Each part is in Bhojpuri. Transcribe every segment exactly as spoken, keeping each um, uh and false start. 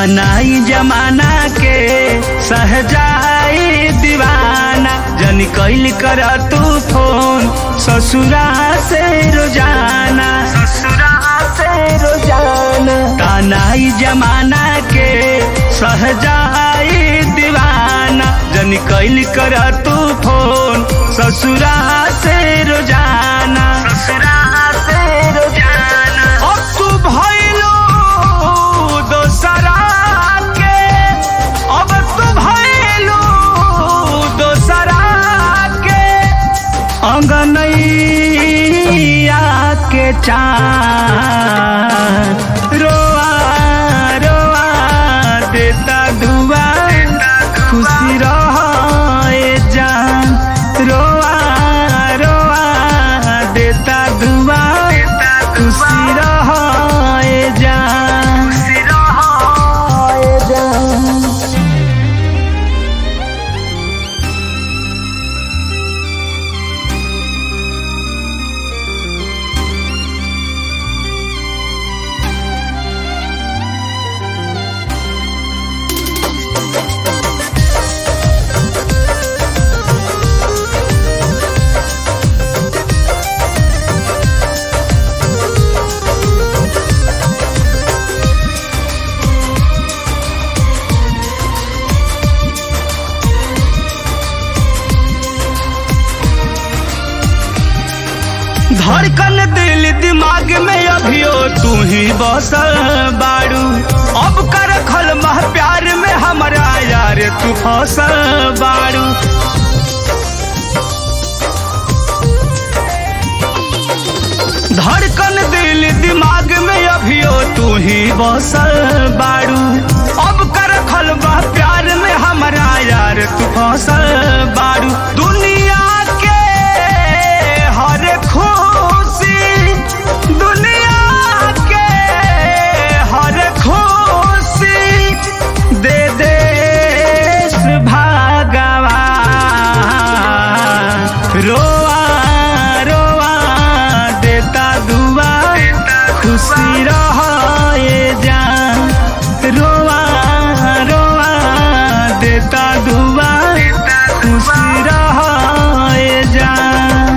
तानाई जमाना के सहजाई दीवाना जन कैल कर तू फोन ससुरा से रोजाना ससुरा से रोजाना तानाई जमाना के सहजाई दीवाना जन कैल कर तू फोन ससुरा से रोजाना ससुरा से रोजाना अब तू भइलो दोसरा के अब तू भइलो दोसरा के अंगनैया के चाँद रोआ रोआ देता दुआ खुशी रहे जान रोआ रोआ देता दुआ खुशी रहे जान खुशी रहे जान। धड़कन दिल दिमाग में अभियो तू ही बसल बाड़ू अब कर खल मह प्यार में हमारा यार तू फसल बाड़ू धड़कन दिल दिमाग में अभियो तू ही बसल बाड़ू अब कर खल मह प्यार में हमारा यार तू फसल बाड़ू दुनिया के हर खुशी दुनिया के हर खुशी दे देश भगवान रोआ रोआ देता दुआ खुशी रहे जान रोआ रोआ देता दुआ खुशी रहे जान।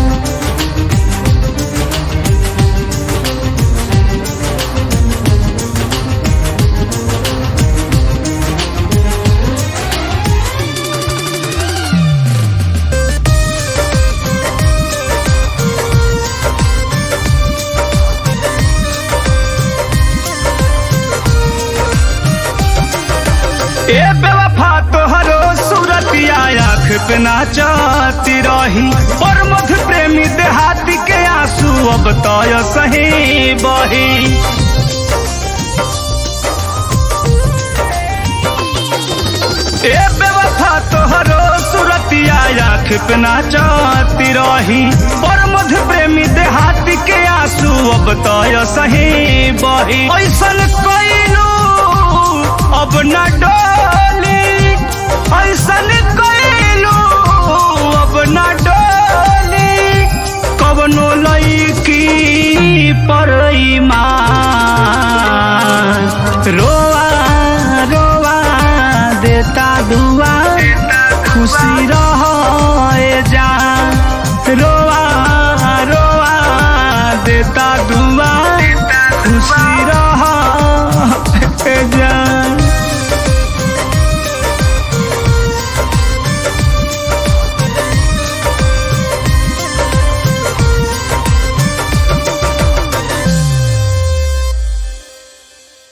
ए बेवफा तोहरो सूरतिया आँख पे नाचती रही और मध प्रेमी देहाती के आंसू अब तय सही बही ए बेवफा तोहरो सूरतिया आँख पे नाचती रही और मध प्रेमी देहाती के आंसू अब तय सही बही ऐसन कइलू अब न डोली ऐसन कइलू अब न डोली